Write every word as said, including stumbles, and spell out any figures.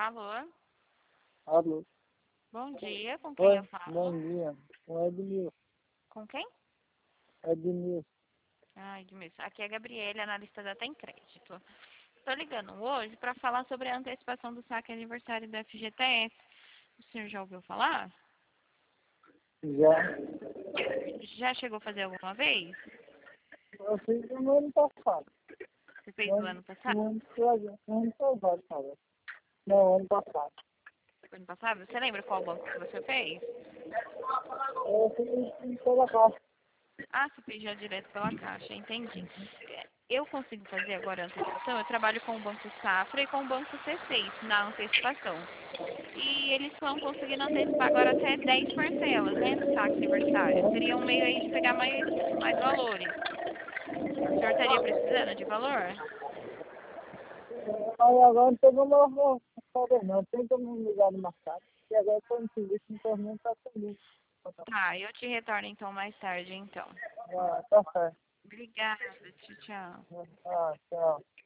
Alô? Alô. Bom dia, com quem Oi, eu falo? bom dia. Com Edmilson. Com quem? Edmilson. Ai, Edmilson. Aqui é a Gabriela, analista da Tem Crédito. Estou ligando hoje para falar sobre a antecipação do saque aniversário do F G T S. O senhor já ouviu falar? Já. Já chegou a fazer alguma vez? Eu fiz no ano passado. Você fez No no ano, ano passado? no ano, passado, no ano passado, cara. Não, ano passado. Ano passado? Você lembra qual banco que você fez? Eu fiz pela caixa. Ah, você fez já direto pela Caixa, entendi. É, Eu consigo fazer agora a antecipação, eu trabalho com o Banco Safra e com o Banco C seis na antecipação. E eles estão conseguindo antecipar agora até dez parcelas, né, do saque aniversário. Seria um meio aí de pegar mais, mais valores. O senhor estaria precisando de valor? Aí agora pegou uma uma história não. Tem como me ligar no mercado. E agora estou no serviço, no torneio, tá feliz. Tá, eu te retorno então mais tarde, então. Ah, tá certo. Obrigada, tchau, tchau. Ah, tchau.